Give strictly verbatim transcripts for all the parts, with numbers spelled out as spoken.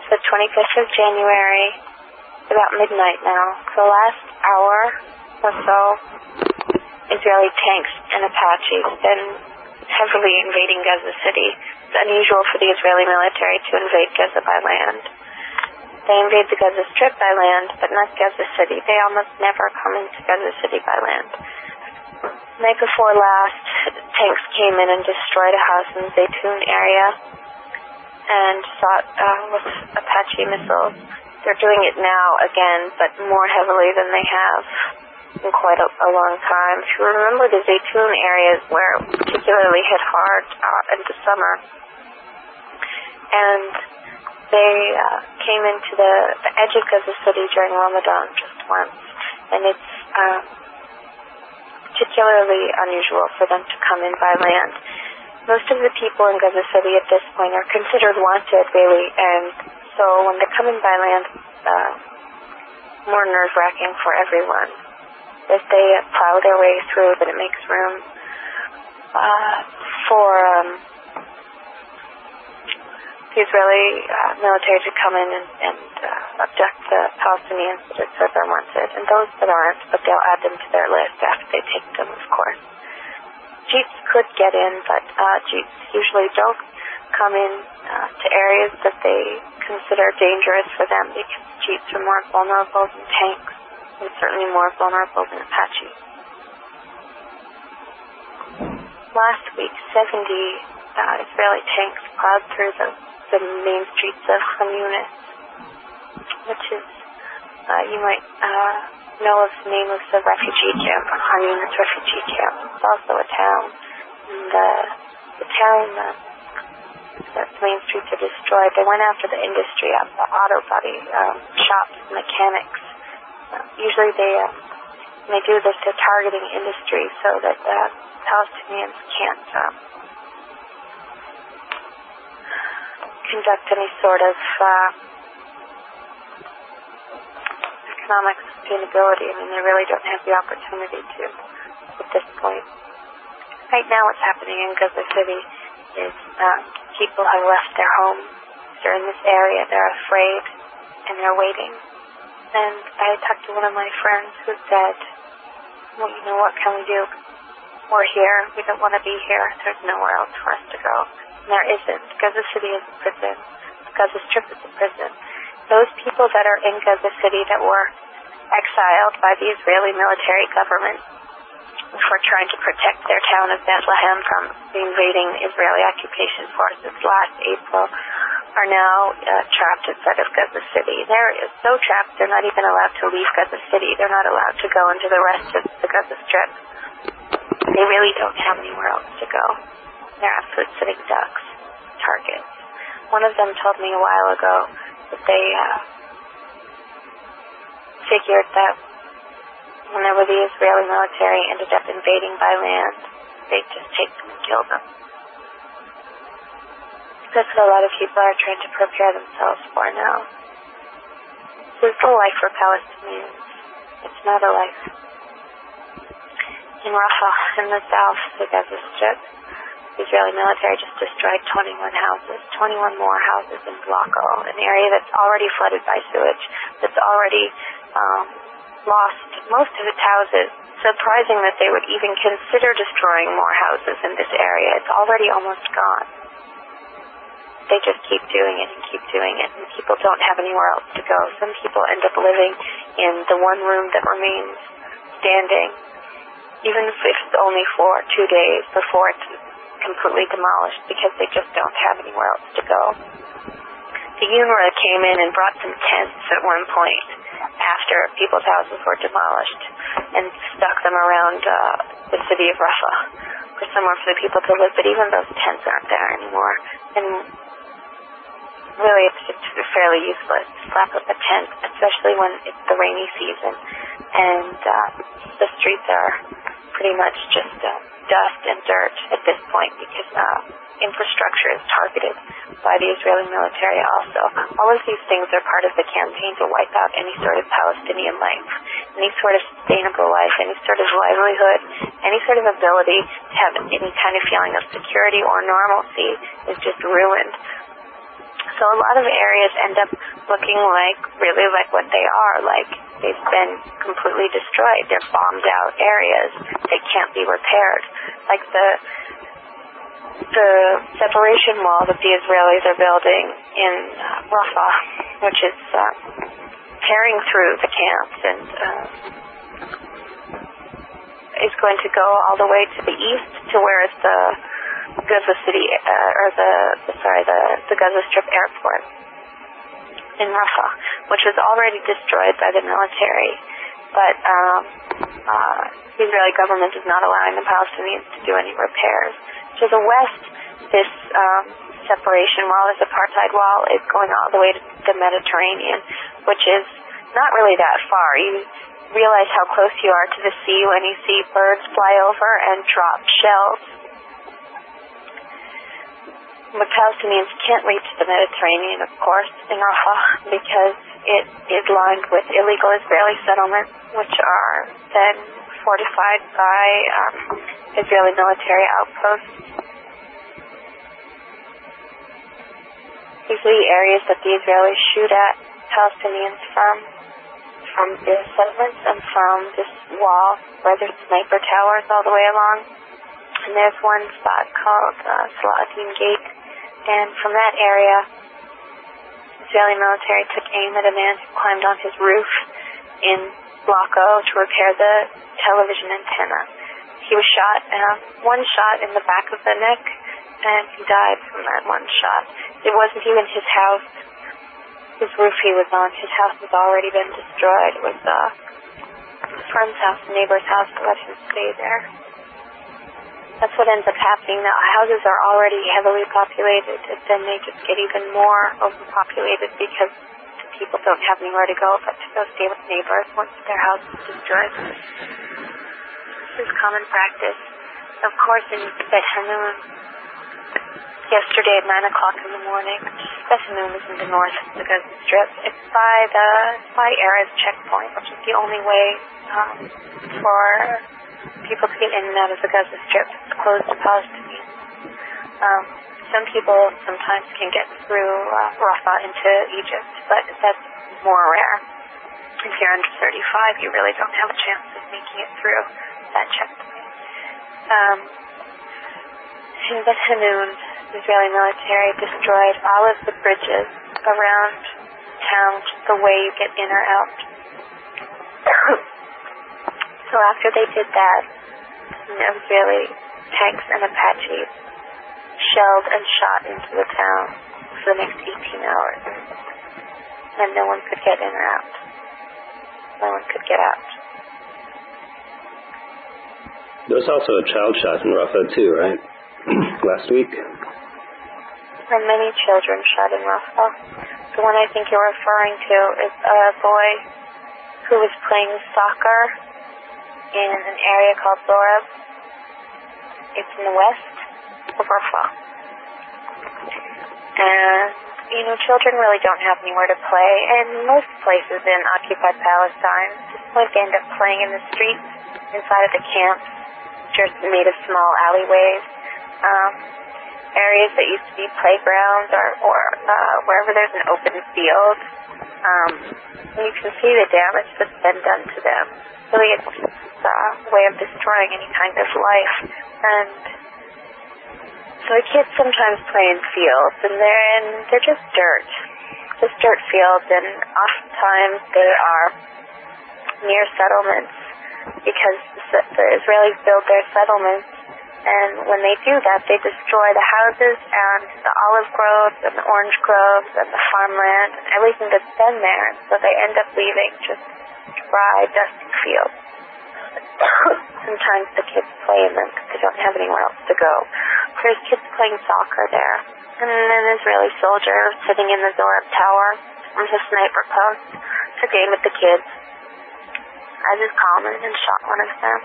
the twenty-fifth of January. It's about midnight now. For the last hour or so, Israeli tanks and Apaches have been heavily invading Gaza City. It's unusual for the Israeli military to invade Gaza by land. They invade the Gaza Strip by land, but not Gaza City. They almost never come into Gaza City by land. The night before last, tanks came in and destroyed a house in the Zaytun area and shot uh, with Apache missiles. They're doing it now again, but more heavily than they have in quite a, a long time. If you remember, the Zaytun areas were particularly hit hard uh, in the summer, and they uh, came into the, the edge of Gaza City during Ramadan just once, and it's uh, particularly unusual for them to come in by land. Most of the people in Gaza City at this point are considered wanted, really, and so when they come in by land, uh, more nerve-wracking for everyone. If they plow their way through, then it makes room uh, for um, the Israeli uh, military to come in and, and uh, abduct the Palestinians that it says are wanted, and those that aren't, but they'll add them to their list after they take them, of course. Jeeps could get in, but uh, Jeeps usually don't come in uh, to areas that they consider dangerous for them because Jeeps are more vulnerable than tanks, and certainly more vulnerable than Apache. Last week, seventy uh, Israeli tanks plowed through the, the main streets of Khan Yunis, which is, uh, you might uh, know of the name of the refugee camp, Khan Yunis refugee camp. It's also a town. And uh, the town, uh, the main streets are destroyed. They went after the industry, uh, the auto body um, shops, mechanics. Uh, usually they, uh, when they do this, they're targeting industry so that uh, Palestinians can't um, conduct any sort of uh, economic sustainability. I mean, they really don't have the opportunity to at this point. Right now what's happening in Gaza City is um, people have left their homes. They're in this area. They're afraid, and they're waiting. And I talked to one of my friends who said, well, you know, what can we do? We're here. We don't want to be here. There's nowhere else for us to go. And there isn't. Gaza City is a prison. Gaza Strip is a prison. Those people that are in Gaza City that were exiled by the Israeli military government for trying to protect their town of Bethlehem from the invading Israeli occupation forces last April are now uh, trapped inside of Gaza City. They're so trapped they're not even allowed to leave Gaza City. They're not allowed to go into the rest of the Gaza Strip. They really don't have anywhere else to go. They're absolute sitting ducks, targets. One of them told me a while ago that they uh, figured that whenever the Israeli military ended up invading by land, they'd just take them and kill them. That's what a lot of people are trying to prepare themselves for now. This is a life for Palestinians. It's not a life. In Rafah, in the south, the Gaza Strip, the Israeli military just destroyed twenty-one houses, twenty-one more houses in Blocko, an area that's already flooded by sewage, that's already um, lost most of its houses. Surprising that they would even consider destroying more houses in this area. It's already almost gone. They just keep doing it and keep doing it, and people don't have anywhere else to go. Some people end up living in the one room that remains standing, even if it's only for two days before it's completely demolished, because they just don't have anywhere else to go. The U N R W A came in and brought some tents at one point after people's houses were demolished and stuck them around uh, the city of Rafah for somewhere for the people to live, but even those tents aren't there anymore. And really, it's just fairly useless to slap up a tent, especially when it's the rainy season and uh, the streets are pretty much just uh, dust and dirt at this point because uh, infrastructure is targeted by the Israeli military also. All of these things are part of the campaign to wipe out any sort of Palestinian life, any sort of sustainable life, any sort of livelihood, any sort of ability to have any kind of feeling of security or normalcy is just ruined. So a lot of areas end up looking like, really like what they are, like they've been completely destroyed. They're bombed out areas. They can't be repaired. Like the the separation wall that the Israelis are building in uh, Rafah, which is uh, tearing through the camps and uh, is going to go all the way to the east to where it's the Gaza City, uh, or the, the sorry, the, the Gaza Strip airport in Rafah, which was already destroyed by the military. But um, uh, the Israeli government is not allowing the Palestinians to do any repairs. To the west, this um, separation wall, this apartheid wall, is going all the way to the Mediterranean, which is not really that far. You realize how close you are to the sea when you see birds fly over and drop shells. The Palestinians can't reach the Mediterranean, of course, in Rafah, because it is lined with illegal Israeli settlements, which are then fortified by um, Israeli military outposts. These are the areas that the Israelis shoot at Palestinians from, from the settlements and from this wall where there's sniper towers all the way along. And there's one spot called uh, Salatin Gate. And from that area, Israeli military took aim at a man who climbed on his roof in Blocko to repair the television antenna. He was shot, uh, one shot in the back of the neck, and he died from that one shot. It wasn't even his house, his roof he was on. His house has already been destroyed. It was uh, a friend's house, a neighbor's house, to let him stay there. That's what ends up happening now. Houses are already heavily populated, and then they just get even more overpopulated because people don't have anywhere to go but to go stay with neighbors once their house is destroyed. This is common practice. Of course, in Beit Hanun, yesterday at nine o'clock in the morning, Beit Hanun is in the north of the Gaza Strip. It's by the by Erez checkpoint, which is the only way um, for people to get in and out of the Gaza Strip. It's closed to Palestinians. Um, some people sometimes can get through uh, Rafah into Egypt, but that's more rare. If you're under thirty-five, you really don't have a chance of making it through that checkpoint. Um, in Beit Hanun, the Israeli military destroyed all of the bridges around town, the way you get in or out. So after they did that, Israeli tanks and Apaches shelled and shot into the town for the next eighteen hours. And no one could get in or out. No one could get out. There was also a child shot in Rafah too, right? Last week? There were many children shot in Rafah. The one I think you're referring to is a boy who was playing soccer in an area called Zorab. It's in the west of Rafah. And, you know, children really don't have anywhere to play. And most places in occupied Palestine, at this point they end up playing in the streets inside of the camps, just made of small alleyways. Um, areas that used to be playgrounds or, or uh, wherever there's an open field. Um, you can see the damage that's been done to them. Really, it's a way of destroying any kind of life. And so the kids sometimes play in fields, and they're in, they're just dirt, just dirt fields, and oftentimes they are near settlements because the, the Israelis build their settlements, and when they do that, they destroy the houses and the olive groves and the orange groves and the farmland and everything that's been there. So they end up leaving just dry, dusty fields. Sometimes the kids play in them because they don't have anywhere else to go. There's kids playing soccer there. And an Israeli soldier sitting in the Zorab tower from his sniper post took aim at the kids, as is common, and shot one of them.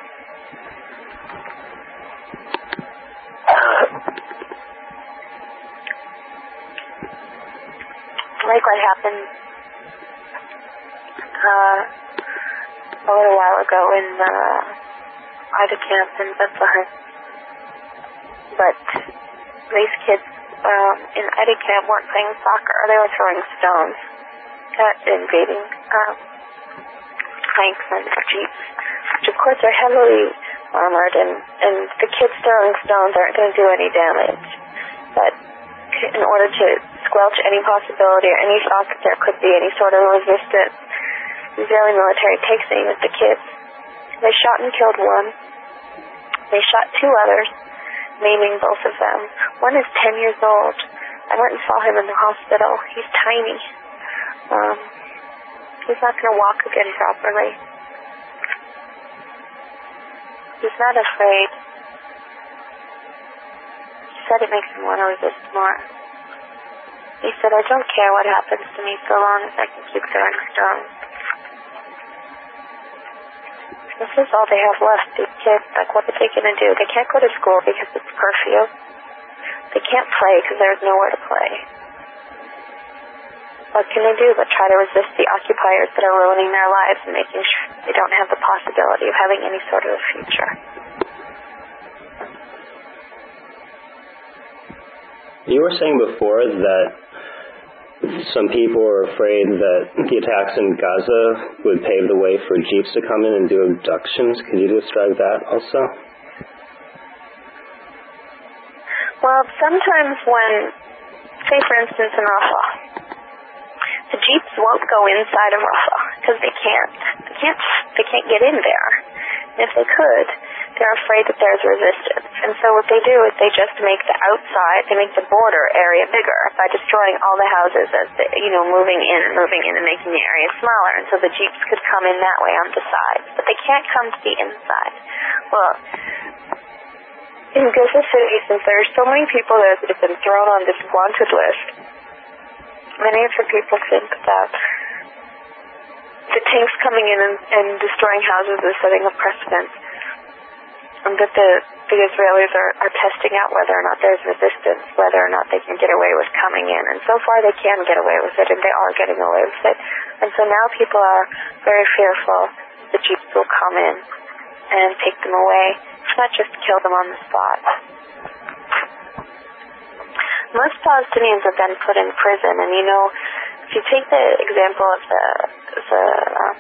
Like what happened uh, a little while ago in the Ida camp in Bethlehem. But these kids um, in Edi camp weren't playing soccer. They were throwing stones at invading um, tanks and jeeps, which of course are heavily armored, and, and the kids throwing stones aren't going to do any damage. But in order to squelch any possibility or any thought that there could be any sort of resistance, the Israeli military takes aim at the kids. They shot and killed one. They shot two others, maiming both of them. One is ten years old. I went and saw him in the hospital. He's tiny. Um, he's not going to walk again properly. He's not afraid. He said it makes him want to resist more. He said, I don't care what happens to me so long as I can keep throwing stones. This is all they have left, these kids. Like, what are they going to do? They can't go to school because it's curfew. They can't play because there's nowhere to play. What can they do but try to resist the occupiers that are ruining their lives and making sure they don't have the possibility of having any sort of a future? You were saying before that some people are afraid that the attacks in Gaza would pave the way for jeeps to come in and do abductions. Could you describe that also? Well, sometimes when, say for instance in Rafah, the jeeps won't go inside of Rafah because they can't. They can't. They can't get in there. And if they could, they're afraid that there's resistance. And so what they do is they just make the outside, they make the border area bigger by destroying all the houses as they, you know, moving in and moving in and making the area smaller. And so the jeeps could come in that way on the sides. But they can't come to the inside. Well, in Gaza City, since there are so many people that have been thrown on this wanted list, many of the people think that the tanks coming in and, and destroying houses is setting a precedent, and that the, the Israelis are, are testing out whether or not there's resistance, whether or not they can get away with coming in. And so far they can get away with it, and they are getting away with it. And so now people are very fearful the jeeps will come in and take them away. It's not just kill them on the spot. Most Palestinians have been put in prison, and you know, if you take the example of the the, um,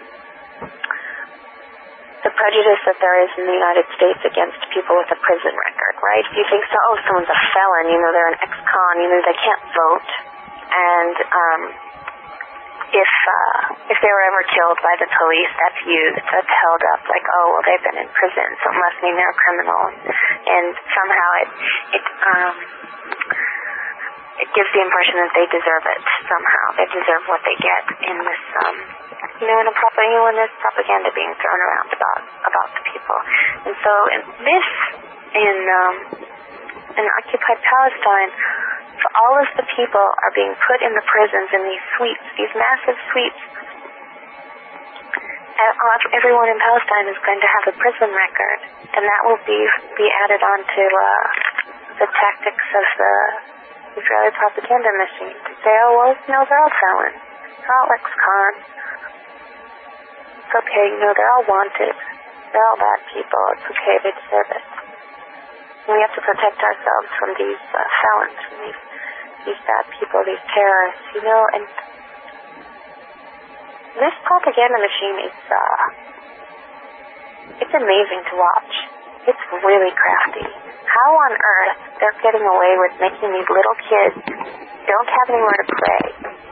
the prejudice that there is in the United States against people with a prison record, right? If you think, so, oh, someone's a felon, you know, they're an ex-con, you know, they can't vote, and um, if uh, if they were ever killed by the police, that's used, that's held up, like, oh, well, they've been in prison, so it must mean they're a criminal, and somehow it it um. it gives the impression that they deserve it somehow. They deserve what they get in this, um, you know, in a prop- you know, when there's propaganda being thrown around about about the people. And so, in this, in um, in occupied Palestine, for all of the people are being put in the prisons in these suites, these massive suites. And everyone in Palestine is going to have a prison record, and that will be be added on to uh, the tactics of the Israeli propaganda machine to say, oh, well, you know, they're all felons. They're all ex-con. It's okay, you know, they're all wanted. They're all bad people. It's okay, they deserve it. And we have to protect ourselves from these uh, felons, from these, these bad people, these terrorists, you know, and this propaganda machine is, uh, it's amazing to watch. It's really crafty. How on earth they're getting away with making these little kids don't have anywhere to play?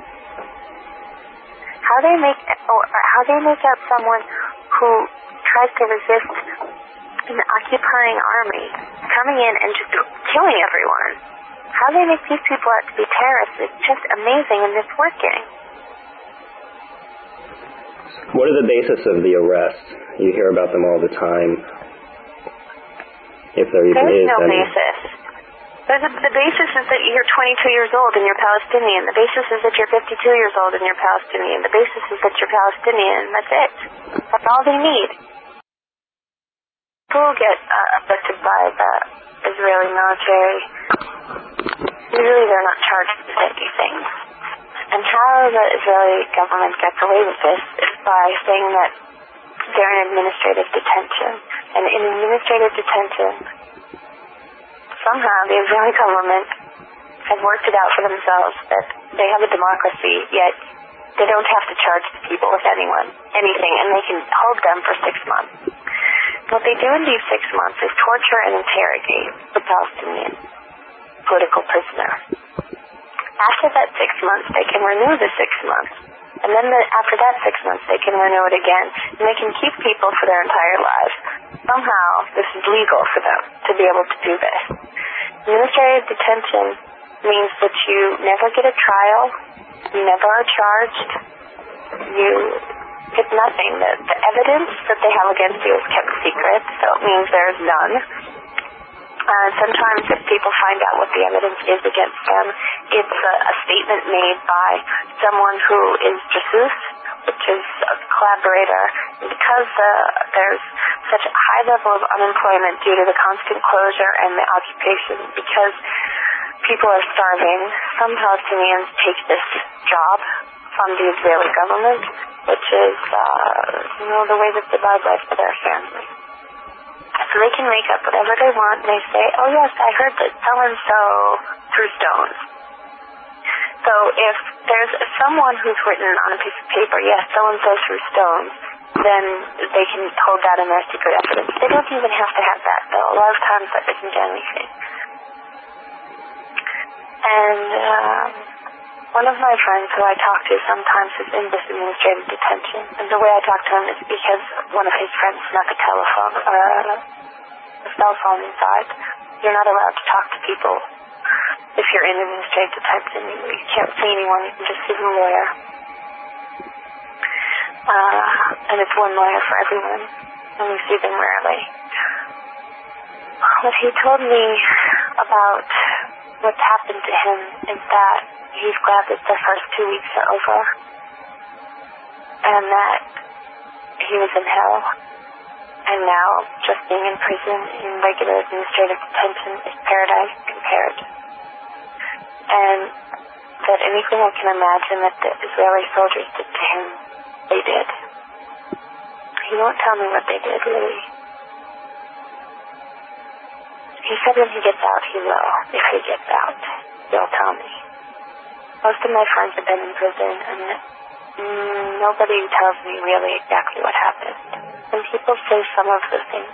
How they make, or how they make out someone who tries to resist an occupying army coming in and just killing everyone? How they make these people out to be terrorists is just amazing, and it's working. What are the basis of the arrest? You hear about them all the time. If there even There's is no any. basis. There's a, the basis is that you're twenty-two years old and you're Palestinian. The basis is that you're fifty-two years old and you're Palestinian. The basis is that you're Palestinian. That's it. That's all they need. People get uh, abducted by the Israeli military. Usually they're not charged with anything. And how the Israeli government gets away with this is by saying that they're in administrative detention. And in administrative detention, somehow the Israeli government have worked it out for themselves that they have a democracy, yet they don't have to charge the people with anyone, anything, and they can hold them for six months. What they do in these six months is torture and interrogate the Palestinian political prisoners. After that six months, they can renew the six months. And then the, after that six months, they can renew it again. And they can keep people for their entire lives. Somehow, this is legal for them to be able to do this. Administrative detention means that you never get a trial, you never are charged, you get nothing. The, the evidence that they have against you is kept secret, so it means there's none. Uh, sometimes if people find out what the evidence is against them, it's a, a statement made by someone who is jasus, which is a collaborator. And because uh, there's such a high level of unemployment due to the constant closure and the occupation, because people are starving, some Palestinians take this job from the Israeli government, which is, uh, you know, the way that they buy bread for their family. So they can make up whatever they want, and they say, oh yes, I heard that so-and-so threw stones. So if there's someone who's written on a piece of paper, yes, so-and-so threw stones, then they can hold that in their secret evidence. They don't even have to have that, though. A lot of times that doesn't do anything. And uh, one of my friends who I talk to sometimes is in this administrative detention. And the way I talk to him is because one of his friends snuck a telephone, uh, a cell phone inside. You're not allowed to talk to people if you're in administrative detention. You, you can't see anyone. You can just see the lawyer. Uh, and it's one lawyer for everyone. And we see them rarely. What he told me about what's happened to him is that he's glad that the first two weeks are over and that he was in hell, and now just being in prison in regular administrative detention is paradise compared, and that anything I can imagine that the Israeli soldiers did to him, they did. He won't tell me what they did, really. He said when he gets out, he will. If he gets out, he'll tell me. Most of my friends have been in prison, and mm, nobody tells me really exactly what happened. And people say some of the things.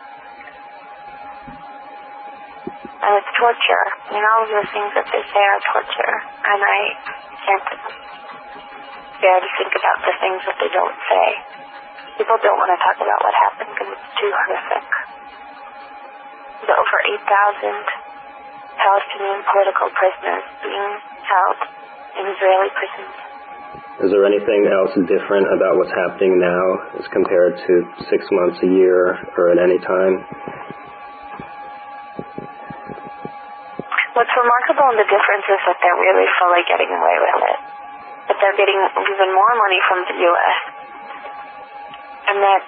And it's torture. You know, all of the things that they say are torture. And I can't bear to think about the things that they don't say. People don't want to talk about what happened because it's too horrific. The over eight thousand Palestinian political prisoners being held in Israeli prisons. Is there anything else different about what's happening now as compared to six months, a year, or at any time? What's remarkable in the difference is that they're really fully getting away with it. That they're getting even more money from the U S And that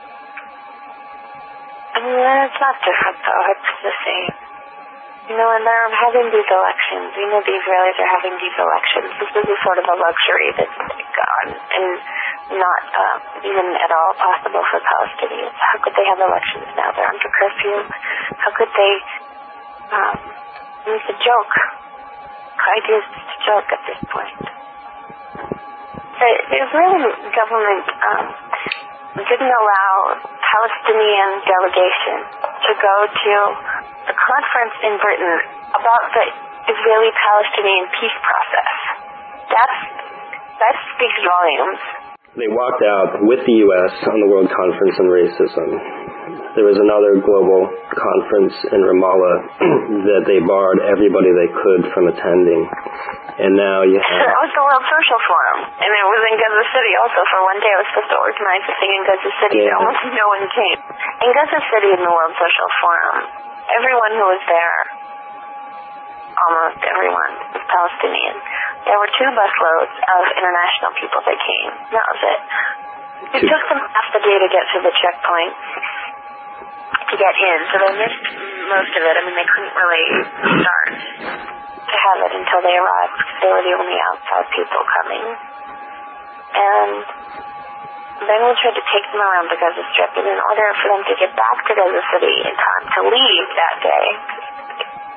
I mean, it's not different, though. It's the same. You know, and they're having these elections. You know, the Israelis are having these elections. This is a sort of a luxury that's gone and not uh, even at all possible for Palestinians. How could they have elections now? They're under curfew. How could they... Um, it's a joke. The idea is just a joke at this point. The, the Israeli government... Um, didn't allow Palestinian delegation to go to a conference in Britain about the Israeli-Palestinian peace process. That's, that speaks volumes. They walked out with the U S on the World Conference on Racism. There was another global conference in Ramallah that they barred everybody they could from attending. And now you have... That was the World Social Forum. And it was in Gaza City also. For one day I was supposed to organize a thing in Gaza City, yeah. but almost no one came. In Gaza City in the World Social Forum, everyone who was there, almost everyone, was Palestinian. There were two busloads of international people that came. That was it. It took them half the day to get to the checkpoint to get in, so they missed most of it. I mean, they couldn't really start to have it until they arrived because they were the only outside people coming. And then we tried to take them around the Gaza Strip, and in order for them to get back to Gaza City in time to leave that day,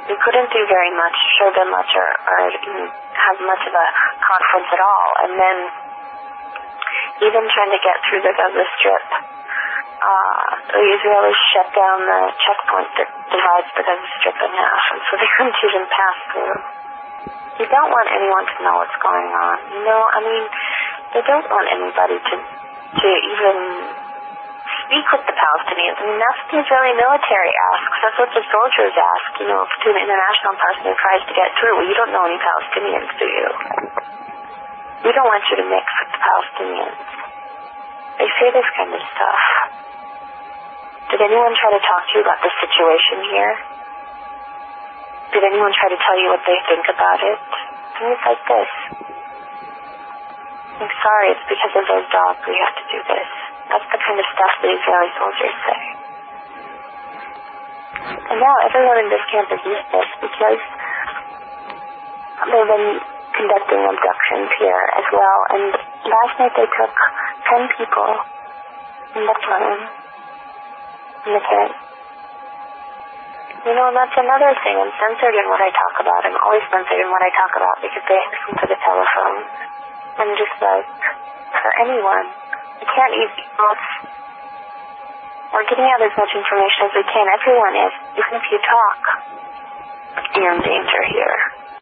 We couldn't do very much, show them much, or, or even have much of a conference at all. And then even trying to get through the Gaza Strip, uh, the Israelis shut down the checkpoint that divides the Gaza Strip in half, and so they couldn't even pass through. You don't want anyone to know what's going on. You know, I mean, they don't want anybody to to even speak with the Palestinians. I mean, that's what the Israeli military asks. That's what the soldiers ask, you know, to an international person who tries to get through. Well, you don't know any Palestinians, do you? We don't want you to mix with the Palestinians. They say this kind of stuff. Did anyone try to talk to you about the situation here? Did anyone try to tell you what they think about it? Things like this. I'm sorry, it's because of those dogs we have to do this. That's the kind of stuff the Israeli soldiers say. And now everyone in this camp is useless because they've been conducting abductions here as well. And last night they took ten people in Bethlehem, in the camp. You know, that's another thing. I'm censored in what I talk about. I'm always censored in what I talk about because they listen to the telephone. I'm just like, for anyone, we can't use both. We're getting out as much information as we can. Everyone is. Even if you talk, you're in danger here.